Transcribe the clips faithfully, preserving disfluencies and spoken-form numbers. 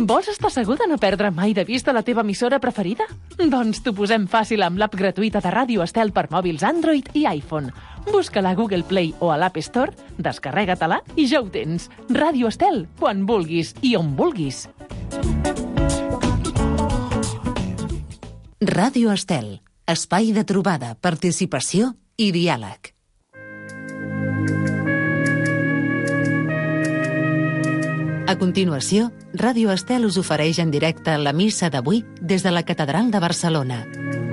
Vols estar segur de no perdre mai de vista la teva emissora preferida? Doncs t'ho posem fàcil amb l'app gratuïta de Ràdio Estel per mòbils Android i iPhone. Busca-la a Google Play o a l'App Store, descarrega-te-la i ja ho tens. Ràdio Estel, quan vulguis i on vulguis. Ràdio Estel, espai de trobada, participació i diàleg. A continuació, Ràdio Estel us ofereix en directe la missa d'avui des de la Catedral de Barcelona.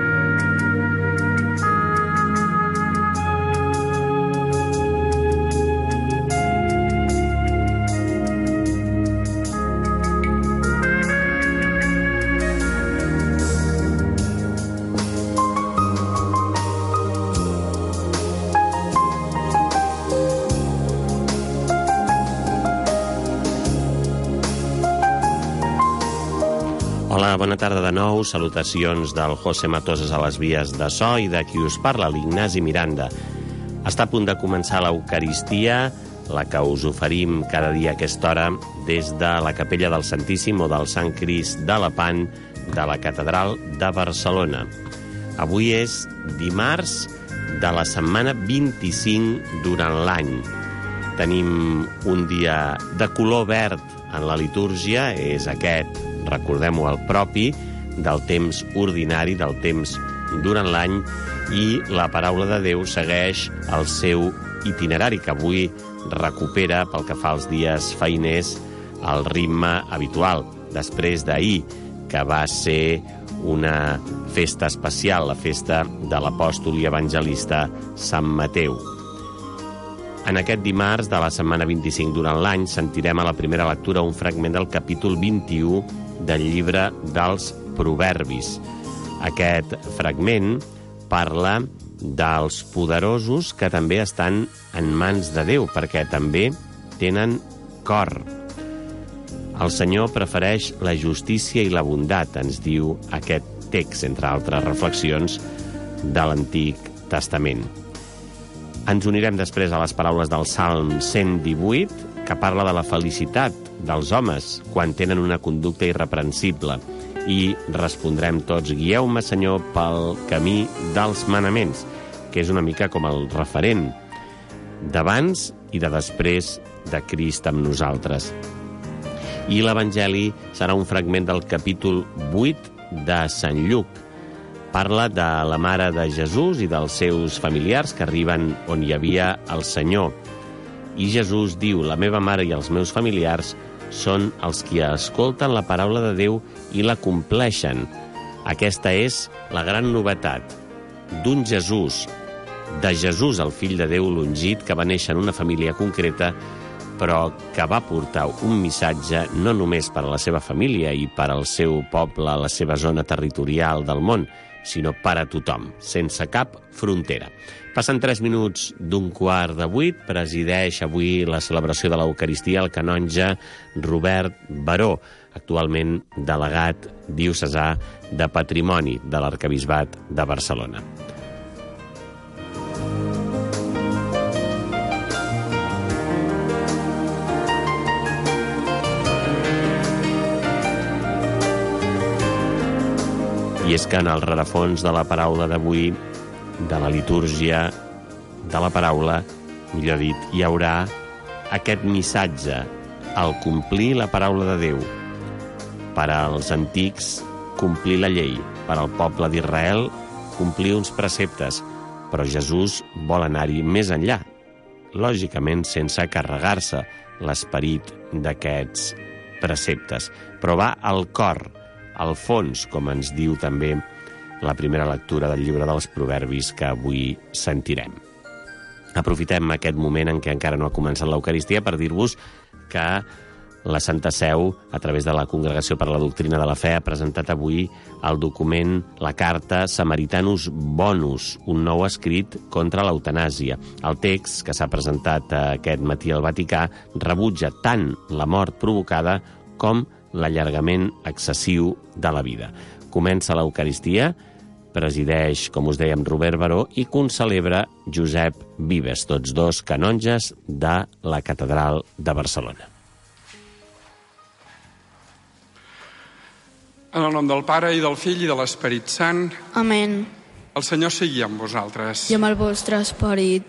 Hola, bona tarda de nou. Salutacions del José Matoses a les vies de so i de qui us parla, l'Ignasi Miranda. Està a punt de començar l'Eucaristia, la que us oferim cada dia a aquesta hora des de la Capella del Santíssim o del Sant Crist de Lepant de la Catedral de Barcelona. Avui és dimarts de la setmana vint-i-cinc durant l'any. Tenim un dia de color verd en la litúrgia, és aquest, recordem-ho, el propi del temps ordinari, del temps durant l'any, i la paraula de Déu segueix el seu itinerari, que avui recupera, pel que fa als dies feiners, el ritme habitual, després d'ahir, que va ser una festa especial, la festa de l'apòstol i evangelista Sant Mateu. En aquest dimarts de la setmana vint-i-cinc durant l'any sentirem a la primera lectura un fragment del capítol vint-i-u del llibre dels Proverbis. Aquest fragment parla dels poderosos que també estan en mans de Déu, perquè també tenen cor. El Senyor prefereix la justícia i la bondat, ens diu aquest text, entre altres reflexions de l'Antic Testament. Ens unirem després a les paraules del Salm cent divuit, que parla de la felicitat dels homes quan tenen una conducta irreprensible, i respondrem tots: guieu-me, Senyor, pel camí dels manaments, que és una mica com el referent d'abans i de després de Crist amb nosaltres. I l'Evangeli serà un fragment del capítol vuit de Sant Lluc. Parla de la mare de Jesús i dels seus familiars que arriben on hi havia el Senyor. I Jesús diu: la meva mare i els meus familiars són els que escolten la paraula de Déu i la compleixen. Aquesta és la gran novetat d'un Jesús, de Jesús, el fill de Déu l'ungit, que va néixer en una família concreta, però que va portar un missatge no només per a la seva família i per al seu poble, a la seva zona territorial del món, sinó per a tothom, sense cap frontera. Passen tres minuts d'un quart de vuit, presideix avui la celebració de l'Eucaristia el canonge Robert Baró, actualment delegat diocesà de Patrimoni de l'Arquebisbat de Barcelona. I és que en el rerefons de la paraula d'avui, de la litúrgia de la paraula, millor dit, hi haurà aquest missatge, al complir la paraula de Déu. Per als antics, complir la llei. Per al poble d'Israel, complir uns preceptes. Però Jesús vol anar-hi més enllà, lògicament sense carregar-se l'esperit d'aquests preceptes. Però va al cor, al fons, com ens diu també la primera lectura del llibre dels Proverbis que avui sentirem. Aprofitem aquest moment en què encara no ha començat l'Eucaristia per dir-vos que la Santa Seu, a través de la Congregació per la Doctrina de la Fe, ha presentat avui el document, la carta Samaritanus Bonus, un nou escrit contra l'eutanàsia. El text, que s'ha presentat aquest matí al Vaticà, rebutja tant la mort provocada com l'allargament excessiu de la vida. Comença l'Eucaristia, presideix, com us dèiem, Robert Baró, i concelebra Josep Vives, tots dos canonges de la Catedral de Barcelona. En el nom del Pare, i del Fill, i de l'Esperit Sant. Amén. El Senyor sigui amb vosaltres. I amb el vostre esperit.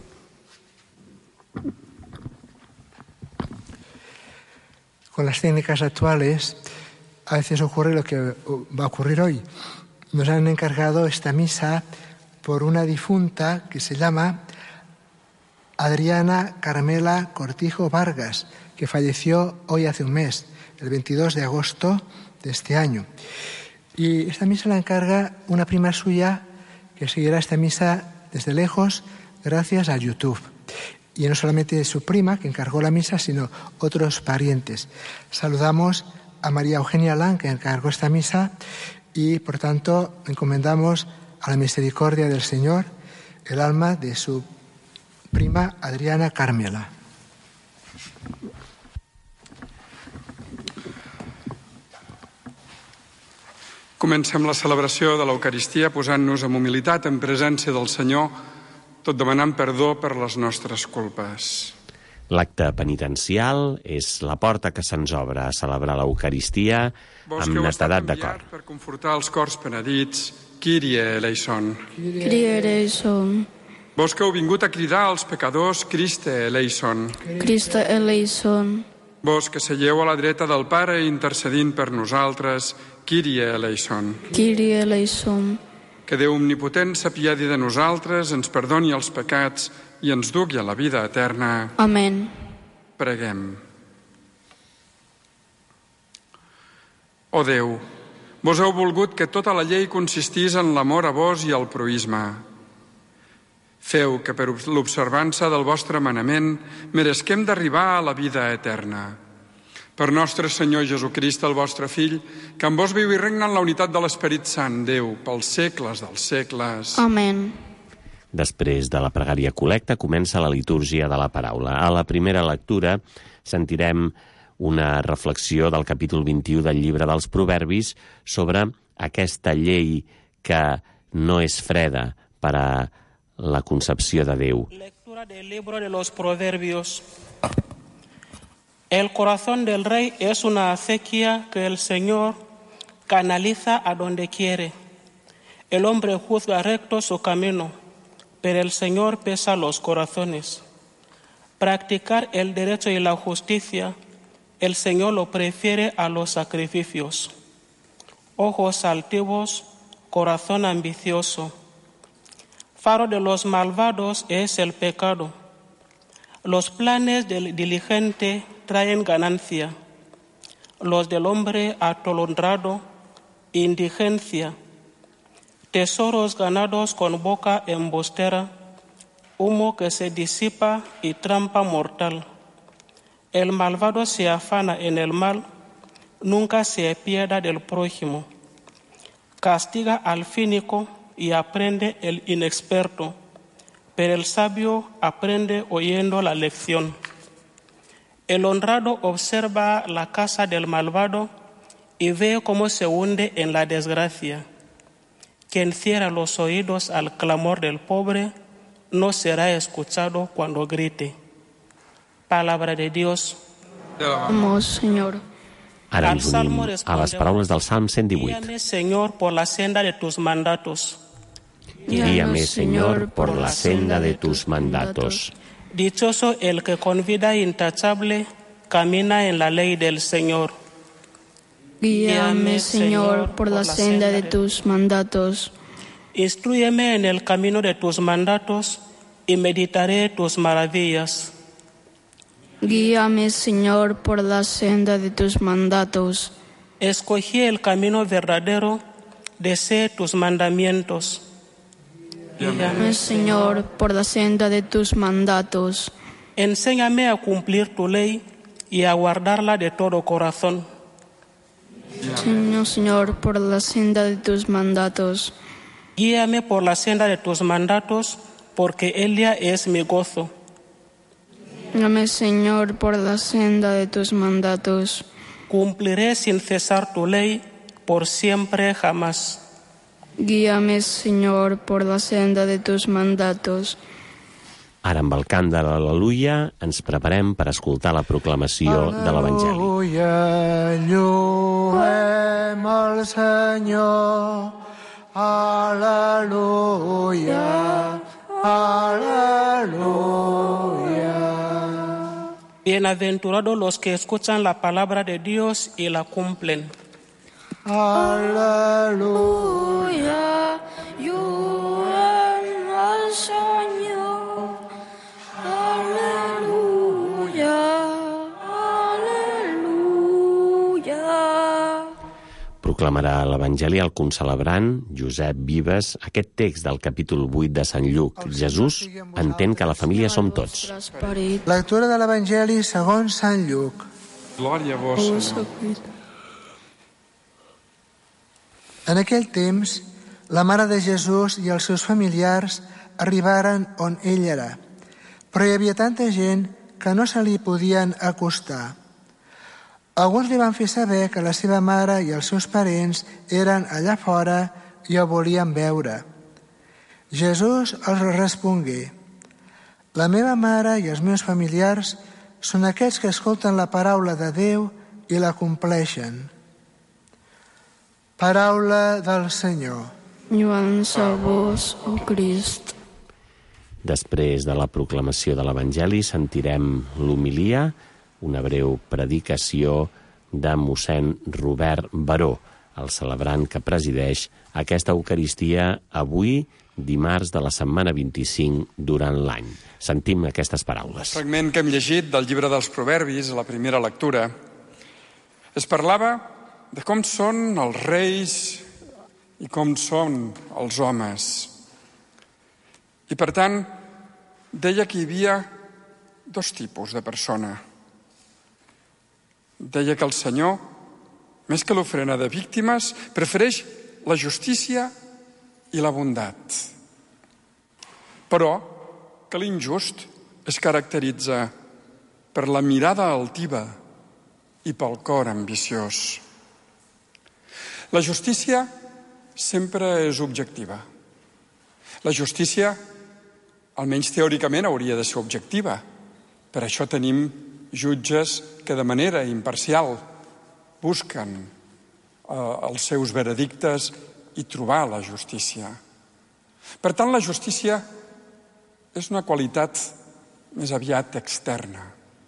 Con las técnicas actuales, a veces ocurre lo que va a ocurrir hoy. Nos han encargado esta misa por una difunta que se llama Adriana Carmela Cortijo Vargas, que falleció hoy hace un mes, el veintidós de agosto de este año. Y esta misa la encarga una prima suya que seguirá esta misa desde lejos gracias a YouTube. Y no solamente su prima que encargó la misa, sino otros parientes. Saludamos a María Eugenia Lan, que encargó esta misa, y por tanto encomendamos a la misericordia del Señor el alma de su prima Adriana Carmela. Comencem la celebració de l'Eucaristia posant-nos amb humilitat en presència del Senyor, tot demanant perdó per les nostres culpes. L'acte penitencial és la porta que se'ns obre a celebrar l'Eucaristia amb netedat de cor. Per confortar els cors penedits, Kyrie eleison. Kyrie eleison. Vos que heu vingut a cridar als pecadors, Christe eleison. Christe eleison. Vos que seieu a la dreta del Pare intercedint per nosaltres, Kyrie eleison. Kyrie eleison. Que Déu omnipotent s'apiadi de nosaltres, ens perdoni els pecats i ens dugui a la vida eterna. Amén. Preguem. Ó Déu, vos heu volgut que tota la llei consistís en l'amor a vos i al proïsme. Feu que per l'observança del vostre manament meresquem d'arribar a la vida eterna. Per nostre Senyor Jesucrist, el vostre Fill, que amb vos viu i regna en la unitat de l'Esperit Sant, Déu, pels segles dels segles. Amén. Després de la pregària col·lecta comença la litúrgia de la paraula. A la primera lectura sentirem una reflexió del capítol vint-i-u del llibre dels Proverbis sobre aquesta llei que no és freda per a la concepció de Déu. Lectura del libro de los Proverbios. El corazón del rey es una acequia que el Señor canaliza a donde quiere. El hombre juzga recto su camino, pero el Señor pesa los corazones. Practicar el derecho y la justicia, el Señor lo prefiere a los sacrificios. Ojos altivos, corazón ambicioso. Faro de los malvados es el pecado. Los planes del diligente traen ganancia. Los del hombre atolondrado, indigencia. Tesoros ganados con boca embustera, humo que se disipa y trampa mortal. El malvado se afana en el mal, nunca se apiada del prójimo. Castiga al cínico y aprende el inexperto, pero el sabio aprende oyendo la lección. El honrado observa la casa del malvado y ve cómo se hunde en la desgracia. Quien cierra los oídos al clamor del pobre no será escuchado cuando grite. Palabra de Dios. Vamos, Señor. Ara ens unim a les paraules del Salm cent divuit. Guíame, Señor, por la senda de tus mandatos. Guíame, Señor, por la senda de tus mandatos. Dichoso el que con vida intachable camina en la ley del Señor. Guíame, Señor, por la senda de tus mandatos. Instrúyeme en el camino de tus mandatos y meditaré tus maravillas. Guíame, Señor, por la senda de tus mandatos. Escogí el camino verdadero, deseé tus mandamientos. Guíame, Señor, por la senda de tus mandatos. Enséñame a cumplir tu ley y a guardarla de todo corazón. Señor, Señor, por la senda de tus mandatos. Guíame por la senda de tus mandatos, porque ella es mi gozo. Guíame, Señor, por la senda de tus mandatos. Cumpliré sin cesar tu ley, por siempre jamás. Guíame, Señor, por la senda de tus mandatos. Ara, amb el cant de l'Al·leluia, ens preparem per escoltar la proclamació de l'Evangeli. Aleluia, Lloem al Senyor. Aleluya, aleluya. Bienaventurados los que escuchan la palabra de Dios y la cumplen. Aleluya, lloem al Senyor. Aleluya, aleluya. Proclamarà l'Evangeli al concelebrant Josep Vives aquest text del capítol vuit de Sant Lluc. Jesús entén que la família som tots. Lectura de l'Evangeli segons Sant Lluc. Glòria a vos, Senyor. En aquell temps, la mare de Jesús i els seus familiars arribaren on ell era, però hi havia tanta gent que no se li podien acostar. Alguns li van fer saber que la seva mare i els seus parents eren allà fora i el volien veure. Jesús els respongué: la meva mare i els meus familiars són aquells que escolten la paraula de Déu i la compleixen. Paraula del Senyor. Lluança a vos, oh Crist. Després de la proclamació de l'Evangeli sentirem l'homilia, una breu predicació de mossèn Robert Baró, el celebrant que presideix aquesta Eucaristia avui, dimarts de la setmana vint-i-cinc durant l'any. Sentim aquestes paraules. El fragment que hem llegit del llibre dels Proverbis, a la primera lectura, es parlava de com són els reis i com són els homes. I, per tant, deia que hi havia dos tipus de persona. Deia que el Senyor, més que l'ofrena de víctimes, prefereix la justícia i la bondat. Però que l'injust es caracteritza per la mirada altiva i pel cor ambiciós. La justícia sempre és objectiva. La justícia, almenys teòricament, hauria de ser objectiva. Per això tenim jutges que de manera imparcial busquen eh, els seus veredictes i trobar la justícia. Per tant, la justícia és una qualitat més aviat externa.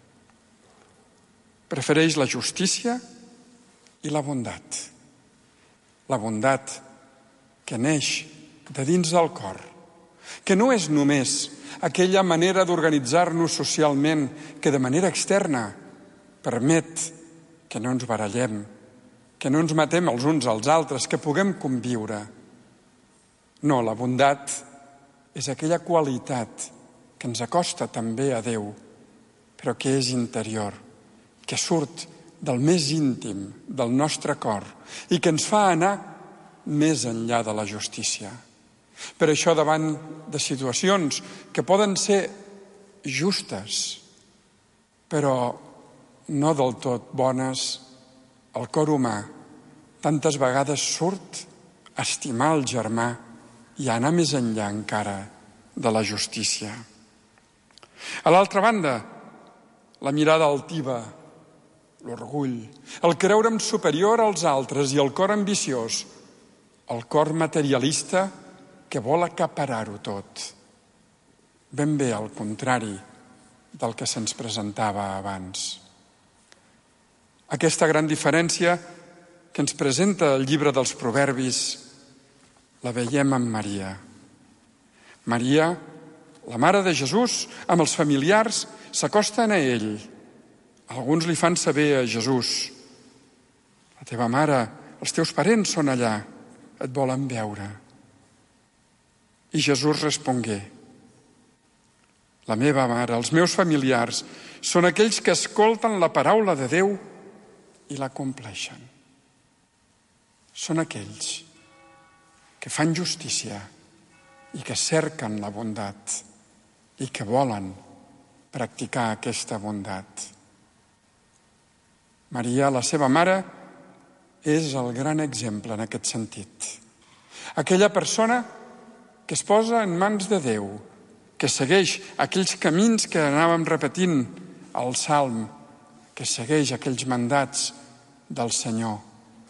Prefereix la justícia i la bondat. La bondat que neix de dins del cor, que no és només aquella manera d'organitzar-nos socialment que de manera externa permet que no ens barallem, que no ens matem els uns als altres, que puguem conviure. No, la bondat és aquella qualitat que ens acosta també a Déu, però que és interior, que surt del més íntim del nostre cor i que ens fa anar més enllà de la justícia. Per això, davant de situacions que poden ser justes, però no del tot bones, el cor humà tantes vegades surt a estimar el germà i a anar més enllà encara de la justícia. A l'altra banda, la mirada altiva, l'orgull, el creure'm superior als altres i el cor ambiciós, el cor materialista que vol acaparar-ho tot. Ben bé al contrari del que se'ns presentava abans. Aquesta gran diferència que ens presenta el llibre dels Proverbis la veiem en Maria. Maria, la mare de Jesús, amb els familiars, s'acosten a ell. Alguns li fan saber a Jesús: la teva mare, els teus parents són allà, et volen veure. I Jesús respongué: la meva mare, els meus familiars, són aquells que escolten la paraula de Déu i la compleixen. Són aquells que fan justícia i que cerquen la bondat i que volen practicar aquesta bondat. Maria, la seva mare, és el gran exemple en aquest sentit. Aquella persona que es posa en mans de Déu, que segueix aquells camins que anàvem repetint al Salm, que segueix aquells mandats del Senyor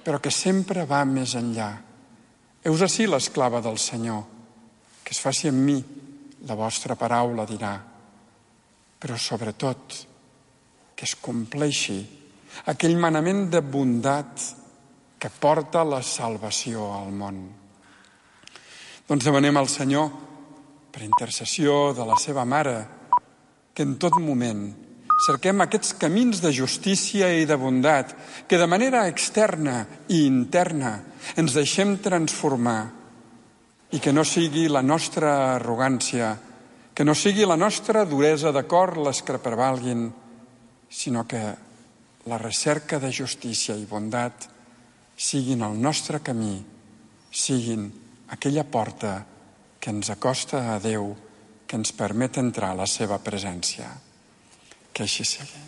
però que sempre va més enllà. Heus ací l'esclava del Senyor, que es faci en mi, la vostra paraula dirà, però sobretot que es compleixi aquell manament de bondat que porta la salvació al món. Doncs demanem al Senyor, per intercessió de la seva mare, que en tot moment cerquem aquests camins de justícia i de bondat, que de manera externa i interna ens deixem transformar i que no sigui la nostra arrogància, que no sigui la nostra duresa de cor les que prevalguin, sinó que la recerca de justícia i bondat siguin el nostre camí, siguin aquella porta que ens acosta a Déu, que ens permet entrar a la seva presència. Que així sigui.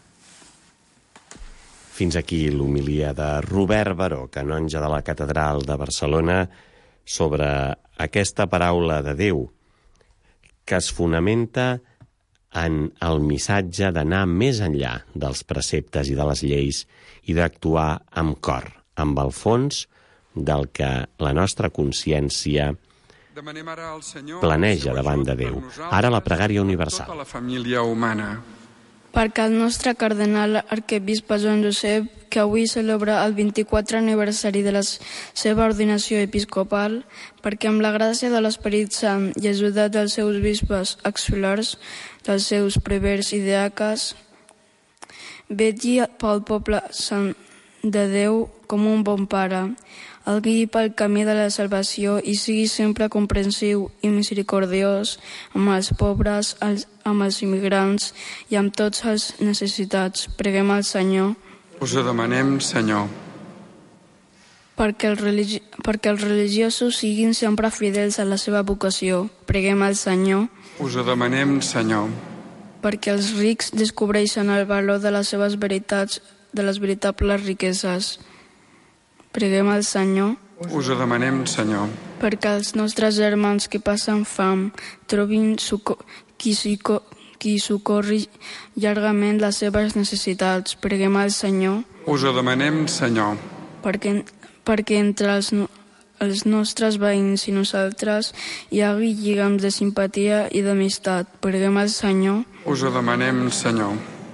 Fins aquí l'homilia de Robert Baró, canonge de la Catedral de Barcelona, sobre aquesta paraula de Déu, que es fonamenta en el missatge d'anar més enllà dels preceptes i de les lleis i d'actuar amb cor, amb el fons del que la nostra consciència planeja davant de Déu. Ara la pregària universal. Tota la família humana. Perquè el nostre cardenal arquebisbe Joan Josep, que avui celebra el vint-i-quatre aniversari de la seva ordinació episcopal, perquè amb la gràcia de l'Esperit Sant i ajudat dels seus bisbes auxiliars, dels seus prevers i diaques, vetlli pel poble sant de Déu com un bon pare, el guiï pel camí de la salvació i sigui sempre comprensiu i misericordiós amb els pobres, els, amb els immigrants i amb tots els necessitats. Preguem al Senyor. Us ho demanem, Senyor. Perquè, el religi... perquè els religiosos siguin sempre fidels a la seva vocació. Preguem al Senyor. Us ho demanem, Senyor. Perquè els rics descobreixen el valor de les seves veritats, de les veritables riqueses. Preguem al Senyor. Us ho demanem, Senyor. Perquè els nostres germans que passen fam trobin suco... qui, suco... qui socorri llargament les seves necessitats. Preguem al Senyor. Us ho demanem, Senyor. Perquè, perquè entre els, no... els nostres veïns i nosaltres hi hagi lligams de simpatia i d'amistat. Preguem al Senyor. Us ho demanem, Senyor.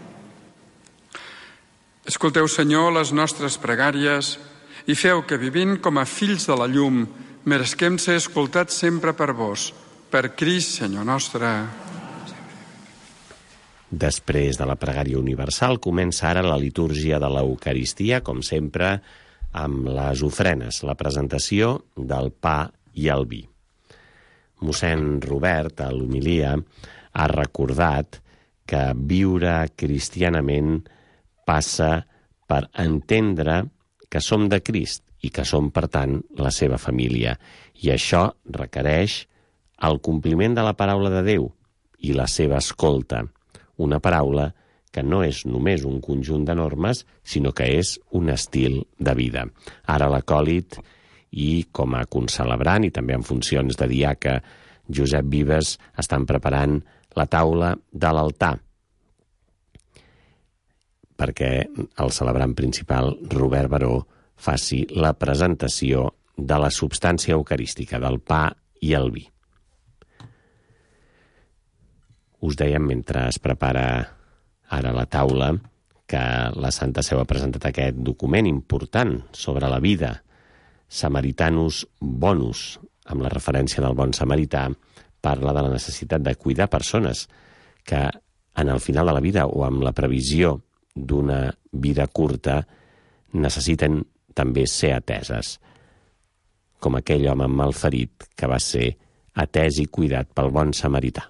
Escolteu, Senyor, les nostres pregàries i feu que, vivint com a fills de la llum, meresquem ser escoltats sempre per vos. Per Crist, Senyor nostre. Després de la pregària universal, comença ara la litúrgia de l'Eucaristia, com sempre, amb les ofrenes, la presentació del pa i el vi. Mossèn Robert, a l'homilia, ha recordat que viure cristianament passa per entendre que som de Crist i que som, per tant, la seva família. I això requereix el compliment de la paraula de Déu i la seva escolta. Una paraula que no és només un conjunt de normes, sinó que és un estil de vida. Ara l'acòlit i com a concelebrant i també en funcions de diaca Josep Vives estan preparant la taula de l'altar, perquè el celebrant principal, Robert Baró, faci la presentació de la substància eucarística, del pa i el vi. Us dèiem, mentre es prepara ara la taula, que la Santa Seu ha presentat aquest document important sobre la vida, Samaritanus Bonus, amb la referència del bon samarità, parla de la necessitat de cuidar persones que en el final de la vida o amb la previsió d'una vida curta necessiten també ser ateses, com aquell home malferit que va ser atès i cuidat pel bon samarità.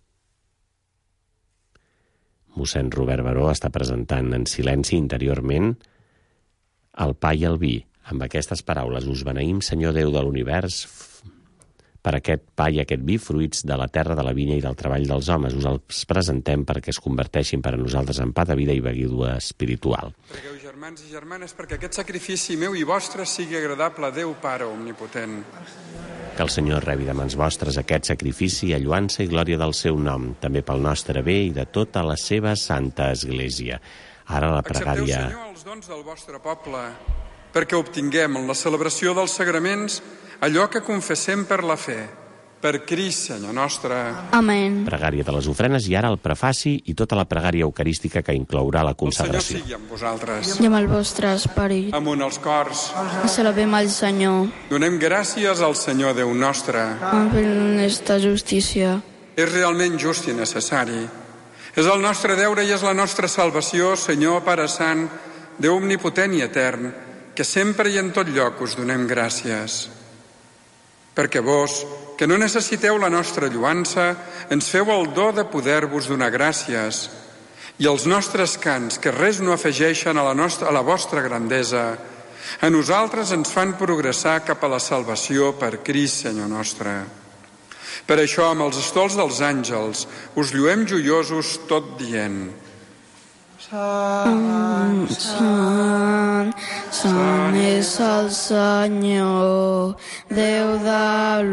Mossèn Robert Baró està presentant en silenci interiorment el pa i el vi. Amb aquestes paraules: us beneïm, Senyor Déu de l'univers, per aquest pa i aquest vi, fruits de la terra, de la vinya i del treball dels homes. Us els presentem perquè es converteixin per a nosaltres en pa de vida i beguda espiritual. Pregueu, germans i germanes, perquè aquest sacrifici meu i vostre sigui agradable a Déu Pare Omnipotent. Que el Senyor rebi de mans vostres aquest sacrifici a lluança i glòria del seu nom, també pel nostre bé i de tota la seva santa Església. Ara la pregària... Accepteu, Senyor, els dons del vostre poble perquè obtinguem en la celebració dels sagraments allò que confessem per la fe. Per Crist, Senyor nostre. Amén. Pregària de les ofrenes i ara el prefaci i tota la pregària eucarística que inclourà la consagració. El Senyor sigui amb vosaltres. I amb el vostre esperit. Amunt els cors. Celebrem el Senyor. Donem gràcies al Senyor Déu nostre. Amb honesta justícia. És realment just i necessari. És el nostre deure i és la nostra salvació, Senyor Pare Sant, Déu omnipotent i etern, que sempre i en tot lloc us donem gràcies. Perquè vos, que no necessiteu la nostra lluança, ens feu el do de poder-vos donar gràcies. I els nostres cants, que res no afegeixen a la, nostra, a la vostra grandesa, a nosaltres ens fan progressar cap a la salvació per Crist, Senyor nostre. Per això, amb els estols dels àngels, us lluem joiosos tot dient: Sant, sant, sant és el Senyor, Déu de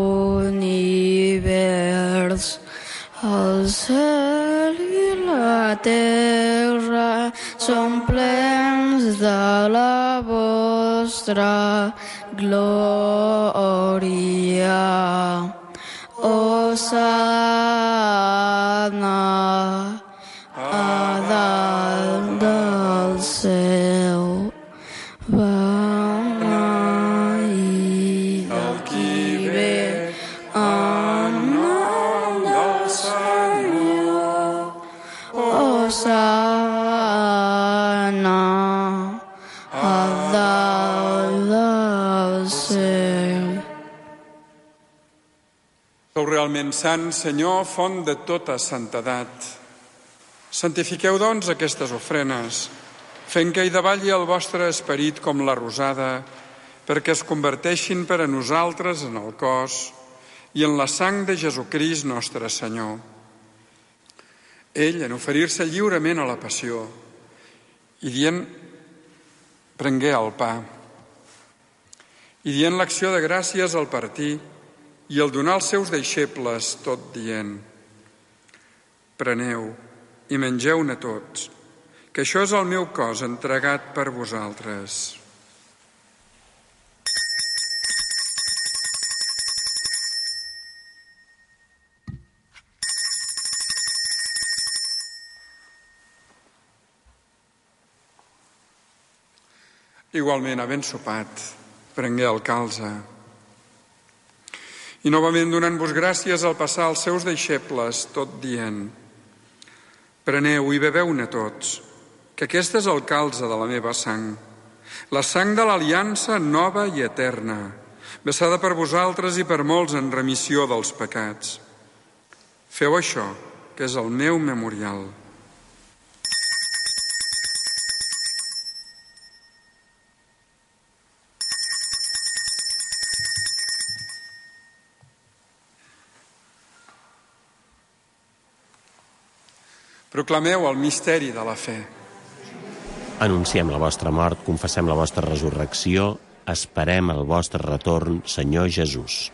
l'univers. El cel i la terra són plens de la vostra glòria. Hosana a dalt del cel, beneït el qui ve en nom del Senyor. Hosana a dalt del cel. Sou realment sant, Senyor, font de tota santedat. Santifiqueu, doncs, aquestes ofrenes, fent que hi davalli el vostre esperit com la rosada, perquè es converteixin per a nosaltres en el cos i en la sang de Jesucrist nostre Senyor. Ell, en oferir-se lliurement a la passió, i dient, prengué el pa, i dient l'acció de gràcies al partir, i al donar als seus deixebles, tot dient: preneu i mengeu-ne tots, que això és el meu cos entregat per vosaltres. Igualment, havent sopat, prengué el calze, i novament donant-vos gràcies al passar als seus deixebles, tot dient: preneu i beveu-ne tots, que aquest és el calze de la meva sang, la sang de l'aliança nova i eterna, vessada per vosaltres i per molts en remissió dels pecats. Feu això, que és el meu memorial. Proclameu el misteri de la fe. Anunciem la vostra mort, confessem la vostra resurrecció, esperem el vostre retorn, Senyor Jesús.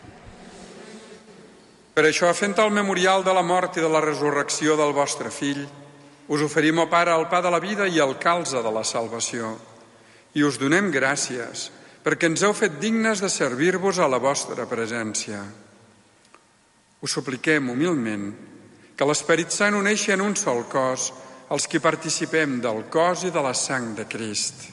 Per això, fent el memorial de la mort i de la resurrecció del vostre Fill, us oferim, ó Pare, el pa de la vida i el calze de la salvació. I us donem gràcies, perquè ens heu fet dignes de servir-vos a la vostra presència. Us supliquem humilment que l'Esperit Sant uneixi en un sol cos els qui participem del cos i de la sang de Crist.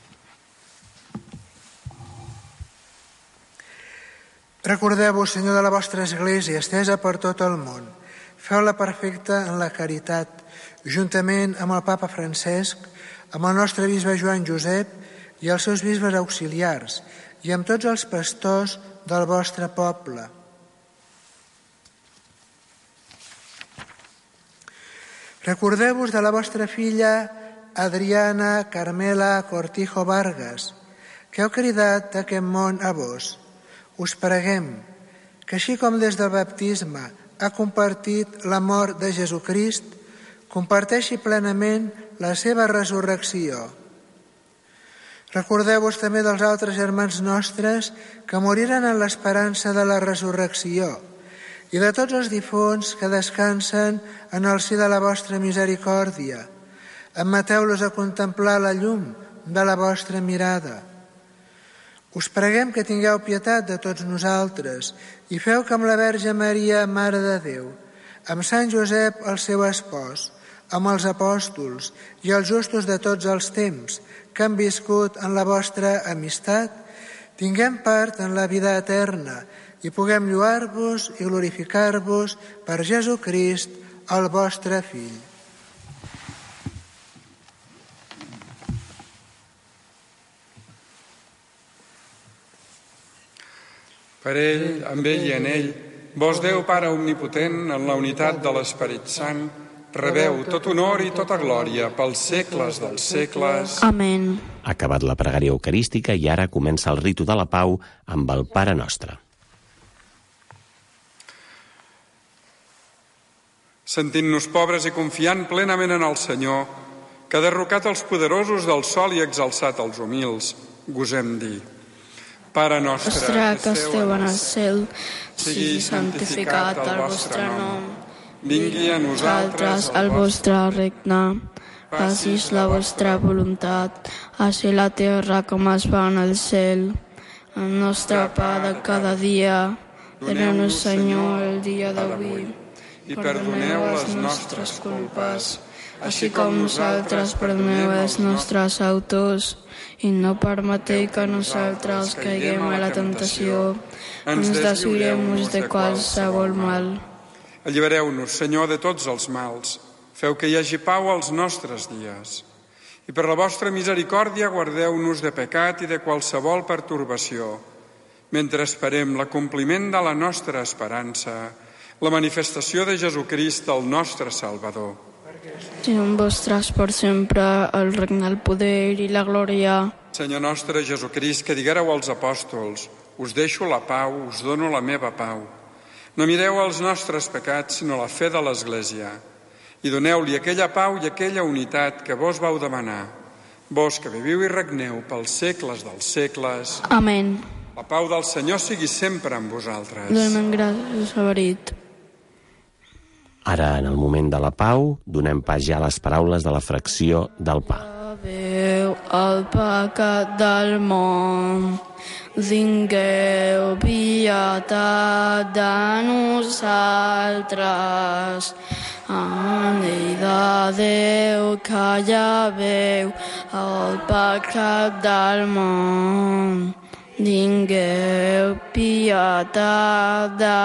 Recordeu-vos, Senyor, de la vostra Església, estesa per tot el món. Feu-la perfecta en la caritat, juntament amb el Papa Francesc, amb el nostre bisbe Joan Josep i els seus bisbes auxiliars, i amb tots els pastors del vostre poble. Recordeu-vos de la vostra filla Adriana Carmela Cortijo Vargas, que heu cridat d'aquest món a vos. Us preguem que, així com des del baptisme ha compartit la mort de Jesucrist, comparteixi plenament la seva resurrecció. Recordeu-vos també dels altres germans nostres que moriren en l'esperança de la resurrecció, i de tots els difunts que descansen en el si de la vostra misericòrdia. Admeteu-los a contemplar la llum de la vostra mirada. Us preguem que tingueu pietat de tots nosaltres i feu que amb la Verge Maria, Mare de Déu, amb Sant Josep, el seu espòs, amb els apòstols i els justos de tots els temps que han viscut en la vostra amistat, tinguem part en la vida eterna i puguem lluar-vos i glorificar-vos per Jesucrist, el vostre Fill. Per ell, amb ell i en ell, vos Déu Pare Omnipotent, en la unitat de l'Esperit Sant, rebeu tot honor i tota glòria pels segles dels segles. Amén. Ha acabat la pregària eucarística i ara comença el ritu de la pau amb el Pare Nostre. Sentint-nos pobres i confiant plenament en el Senyor, que ha derrocat els poderosos del sol i exalçat els humils, gosem dir: Pare nostre, Nostre que esteu en el cel, sigui santificat el vostre nom. Vingui a nosaltres el vostre regne. Facis la vostra voluntat, així la terra com es fa en el cel. El nostre pa de cada dia, doneu-nos, Senyor, el dia d'avui. I perdoneu les nostres culpes, així com nosaltres perdoneu els nostres autors, i no permeteu que nosaltres caiguem a la tentació, ens deslliurem-nos de qualsevol mal. Allibereu-nos, Senyor, de tots els mals. Feu que hi hagi pau als nostres dies. I per la vostra misericòrdia guardeu-nos de pecat i de qualsevol pertorbació, mentre esperem l'acompliment de la nostra esperança, la manifestació de Jesucrist, el nostre Salvador. Siguin vostres per sempre el regne, el poder i la glòria. Senyor nostre Jesucrist, que diguéreu als apòstols: us deixo la pau, us dono la meva pau. No mireu els nostres pecats, sinó la fe de l'Església. I doneu-li aquella pau i aquella unitat que vos vau demanar. Vos que viviu i regneu pels segles dels segles. Amén. La pau del Senyor sigui sempre amb vosaltres. Donem gràcies a Marit. Ara, en el moment de la pau, donem pas ja a les paraules de la fracció del pa. Veu el pecat del món, tingueu pietat de nosaltres. Anell de Déu, que lleveu el pecat del món, tingueu pietat de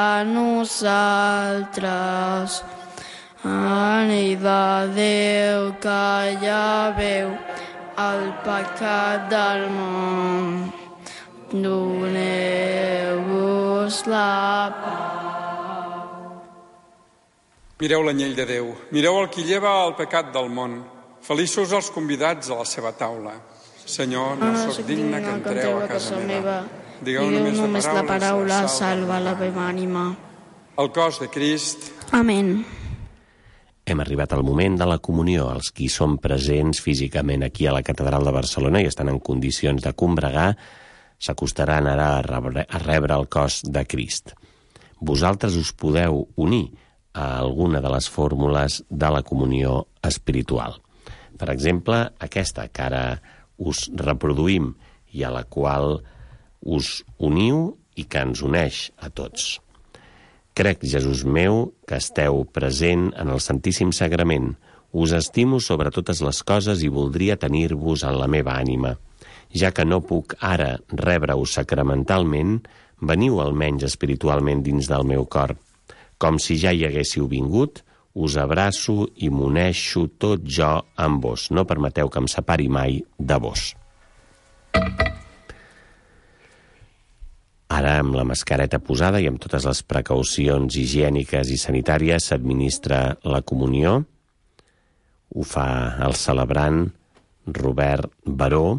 nosaltres. Anell de Déu, que lleveu el pecat del món, doneu-vos la pau. Mireu l'anyell de Déu, mireu el qui lleva el pecat del món. Feliços els convidats a la seva taula. Senyor, no sóc digne que entreu a casa meva. Digueu només la paraula, salva la meva ànima. El cos de Crist. Amén. Hem arribat al moment de la comunió. Els qui són presents físicament aquí a la Catedral de Barcelona i estan en condicions de combregar s'acostaran ara a rebre, a rebre el cos de Crist. Vosaltres us podeu unir a alguna de les fórmules de la comunió espiritual. Per exemple, aquesta que ara us reproduïm i a la qual us uniu i que ens uneix a tots. Crec, Jesús meu, que esteu present en el Santíssim Sagrament. Us estimo sobre totes les coses i voldria tenir-vos en la meva ànima. Ja que no puc ara rebre-us sacramentalment, veniu almenys espiritualment dins del meu cor. Com si ja hi haguéssiu vingut, us abraço i m'uneixo tot jo amb vos. No permeteu que em separi mai de vos. Ara, amb la mascareta posada i amb totes les precaucions higièniques i sanitàries, s'administra la comunió. Ho fa el celebrant Robert Baró.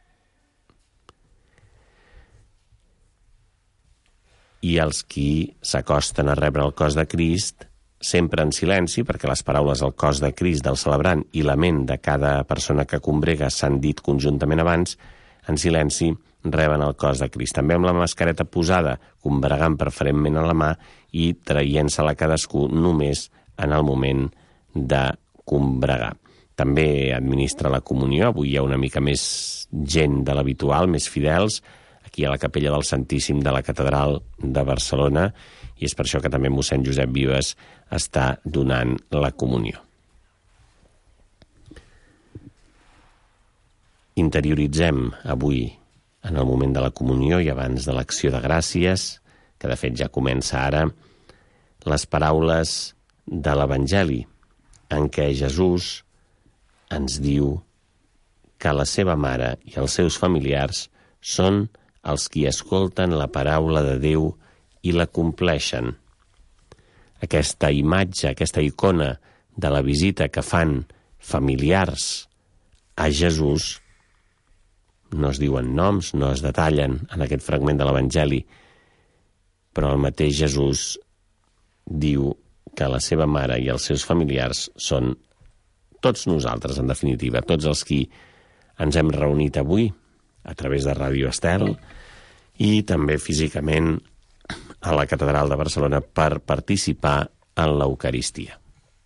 I els qui s'acosten a rebre el cos de Crist, sempre en silenci, perquè les paraules del cos de Crist del celebrant i la ment de cada persona que congrega s'han dit conjuntament abans, en silenci reben el cos de Crist. També amb la mascareta posada, combregant preferentment a la mà i traient-se-la cadascú només en el moment de combregar. També administra la comunió, avui hi ha una mica més gent de l'habitual, més fidels. aquí a la capella del Santíssim de la Catedral de Barcelona, i és per això que també mossèn Josep Vives està donant la comunió. Interioritzem avui, en el moment de la comunió i abans de l'acció de gràcies, que de fet ja comença ara, les paraules de l'Evangeli, en què Jesús ens diu que la seva mare i els seus familiars són els qui escolten la paraula de Déu i la compleixen. Aquesta imatge, aquesta icona de la visita que fan familiars a Jesús, no es diuen noms, no es detallen en aquest fragment de l'Evangeli, però el mateix Jesús diu que la seva mare i els seus familiars són tots nosaltres, en definitiva, tots els qui ens hem reunit avui a través de Ràdio Estel i també físicament a la Catedral de Barcelona per participar en l'Eucaristia.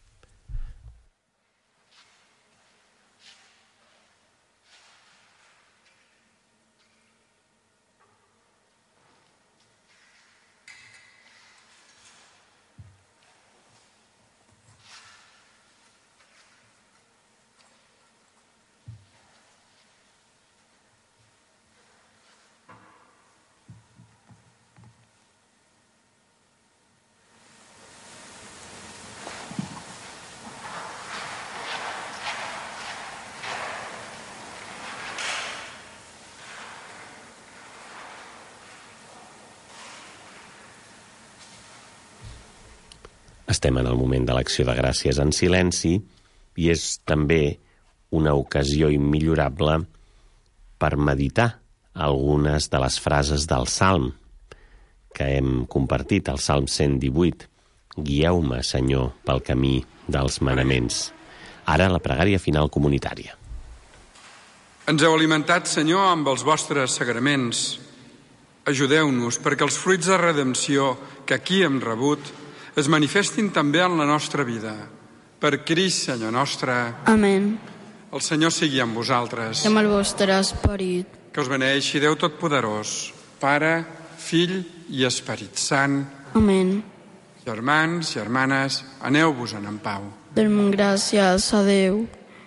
Estem en el moment de l'acció de gràcies en silenci i és també una ocasió immillorable per meditar algunes de les frases del Salm que hem compartit, el Salm cent divuit. Guieu-me, Senyor, pel camí dels manaments. Ara la pregària final comunitària. Ens heu alimentat, Senyor, amb els vostres sagraments. Ajudeu-nos perquè els fruits de redempció que aquí hem rebut es manifestin també en la nostra vida. Per Crist, Senyor nostre. Amén. El Senyor sigui amb vosaltres. I amb el vostre esperit. Que us beneeixi Déu Totpoderós, Pare, Fill i Esperit Sant. Amén. Germans, germanes, aneu-vos-en en pau. Donem gràcies a Déu.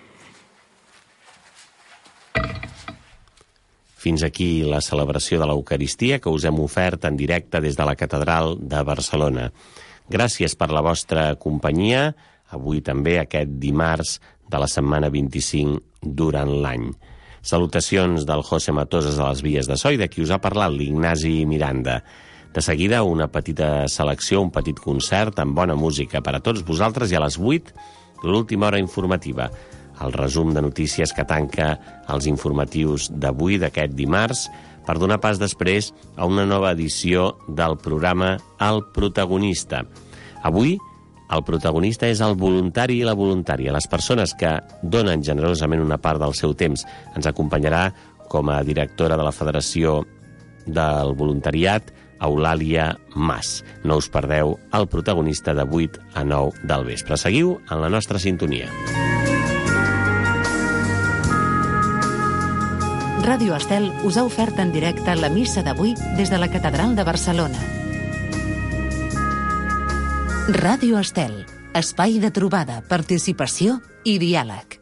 Fins aquí la celebració de l'Eucaristia que us hem ofert en directe des de la Catedral de Barcelona. Gràcies per la vostra companyia, avui també aquest dimarts de la setmana vint-i-cinc durant l'any. Salutacions del José Matoses a les vies de so i de qui us ha parlat l'Ignasi Miranda. De seguida una petita selecció, un petit concert amb bona música per a tots vosaltres i a les vuit l'última hora informativa. El resum de notícies que tanca els informatius d'avui, d'aquest dimarts, per donar pas després a una nova edició del programa El Protagonista. Avui, el protagonista és el voluntari i la voluntària, les persones que donen generosament una part del seu temps. Ens acompanyarà com a directora de la Federació del Voluntariat, Eulàlia Mas. No us perdeu El Protagonista de vuit a nou del vespre. Seguiu en la nostra sintonia. Ràdio Estel us ha ofert en directe la missa d'avui des de la Catedral de Barcelona. Ràdio Estel, espai de trobada, participació i diàleg.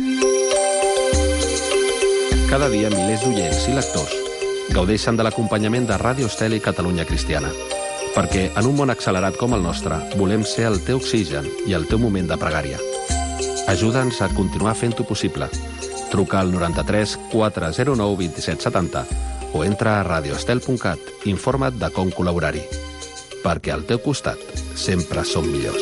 Cada dia milers d'oients i lectors gaudeixen de l'acompanyament de Ràdio Estel i Catalunya Cristiana, perquè en un món accelerat com el nostre volem ser el teu oxigen i el teu moment de pregària. Ajuda'ns a continuar fent-ho possible. Truca al noranta-tres quatre zero nou vint set setanta o entra a radioestel punt cat i informa't de com col·laborar-hi. Perquè al teu costat sempre som millors.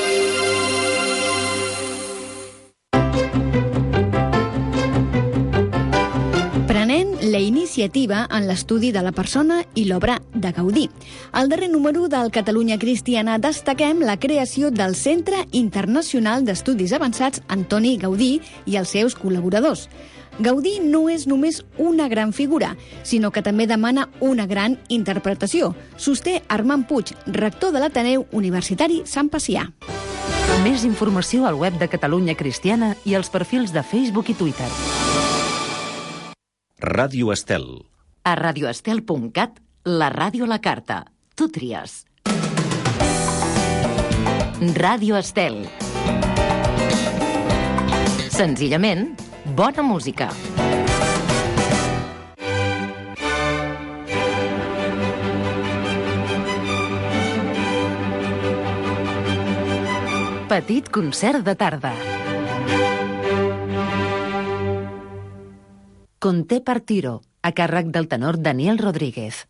Prenent la iniciativa en l'estudi de la persona i l'obra de Gaudí. Al darrer número del Catalunya Cristiana destaquem la creació del Centre Internacional d'Estudis Avançats Antoni Gaudí i els seus col·laboradors. Gaudí no és només una gran figura, sinó que també demana una gran interpretació. Sosté Armand Puig, rector de l'Ateneu Universitari Sant Pacià. Més informació al web de Catalunya Cristiana i als perfils de Facebook i Twitter. Ràdio Estel. A radioestel punt cat, la ràdio a la carta. Tu tries. Ràdio Estel. Senzillament, bona música. Petit concert de tarda. Con te partiro, a càrrec del tenor Daniel Rodríguez.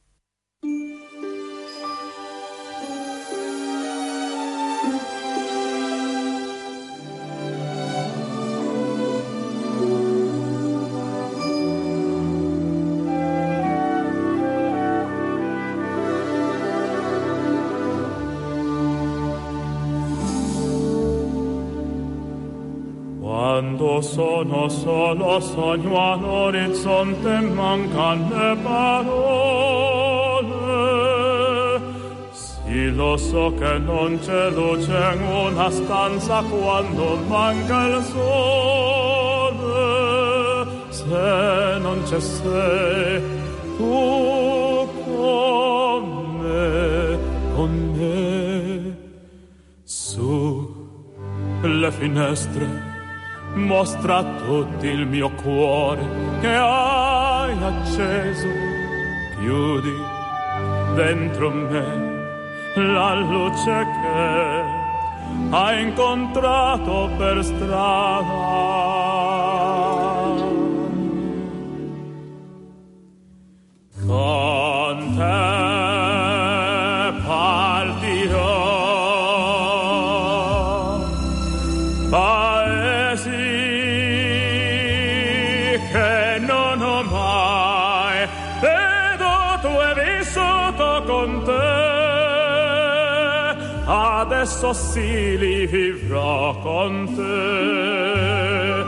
Quando sono solo sogno all'orizzonte e mancan le parole. Sì, lo so che non c'è luce in una stanza quando manca il sole. Se non c'è sei, tu con me, con me. Su le finestre mostra a tutti il mio cuore che hai acceso. Chiudi dentro me la luce che hai incontrato per strada. Con te partirò adesso sì li vivrò con te,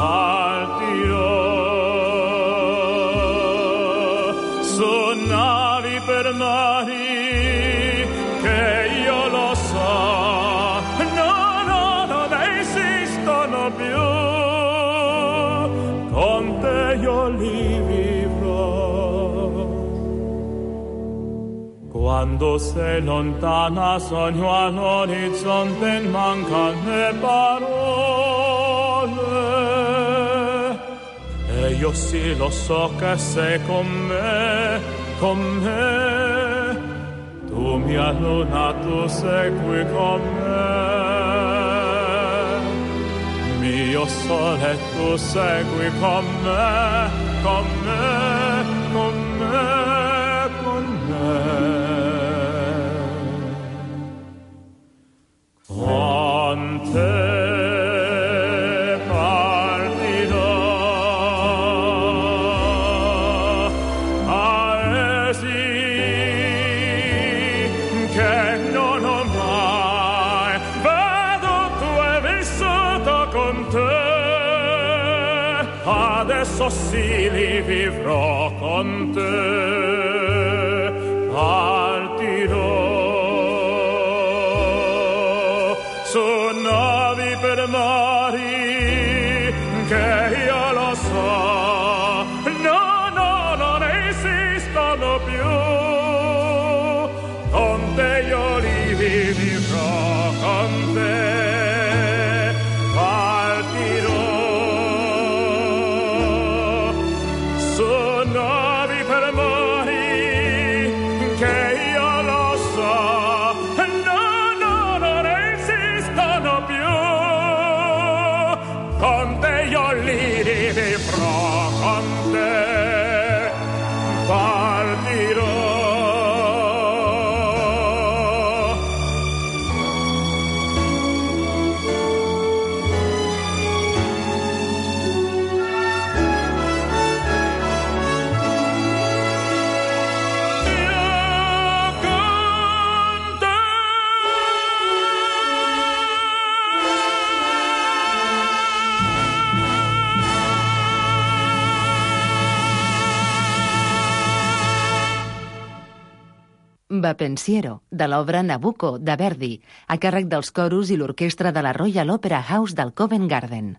partirò su navi per mari che io lo so, no, no, non esistono più, con te io li vivrò. Quando sei lontana sogno all'orizzonte e mancano le parole. E io sì lo so che sei con me, con me. Tu mia luna, tu sei qui con me. Mio sole, tu sei qui con me, con me, con me, con me. Con te partirò paesi che non ho mai vedo, tu hai vissuto con te, adesso sì li vivrò con te, partirò su navi per mari che io lo so, no, no, non esistono più, con te io li vivrò, con te partirò su navi per mari che io lo so, no, no, non esistono più, con te io li vivrò, con te partirò. Va Pensiero, de l'obra Nabucco, de Verdi, a càrrec dels coros i l'orquestra de la Royal Opera House del Covent Garden.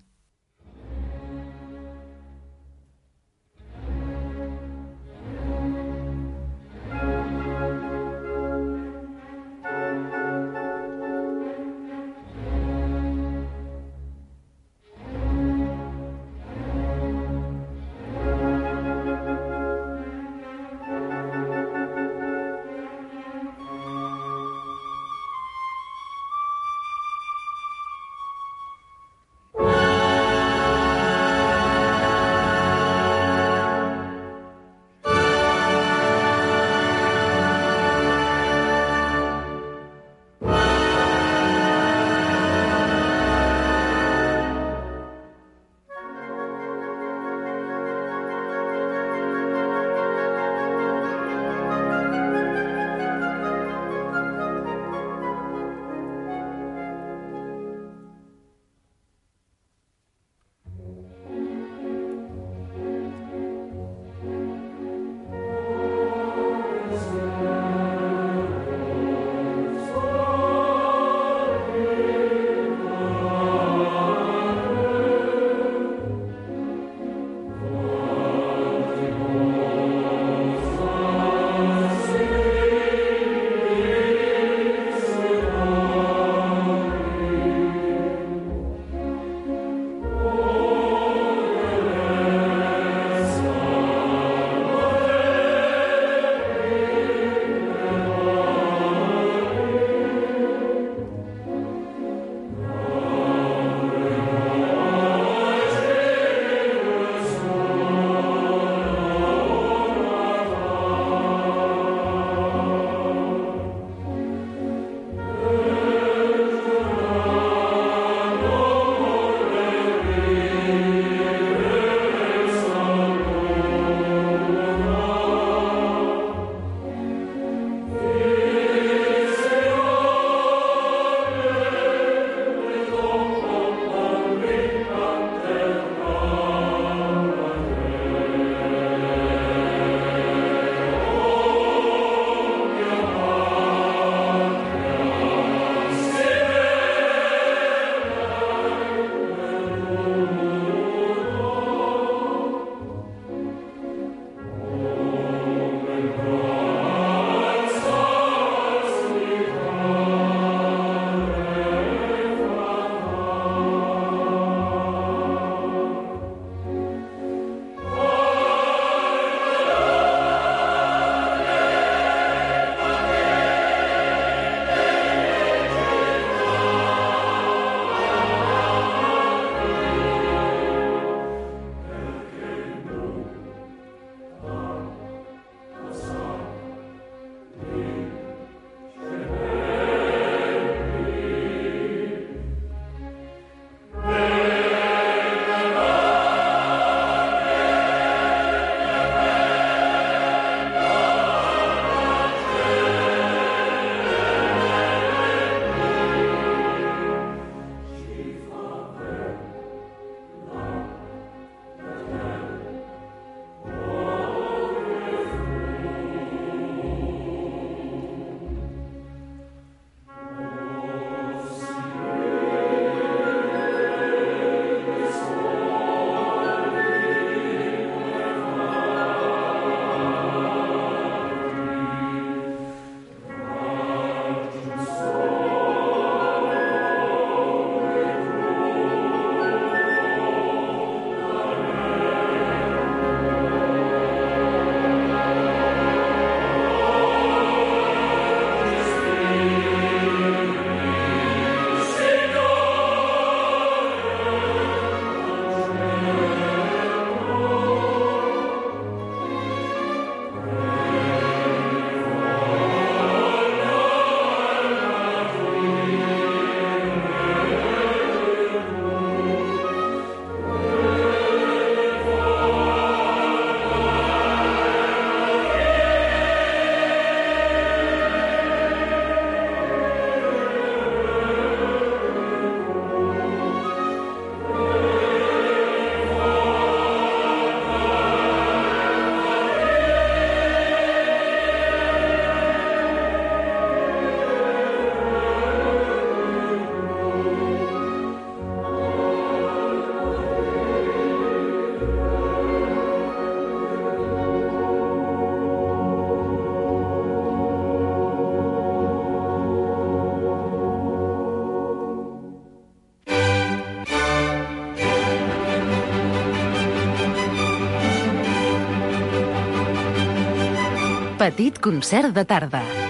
Petit concert de tarda.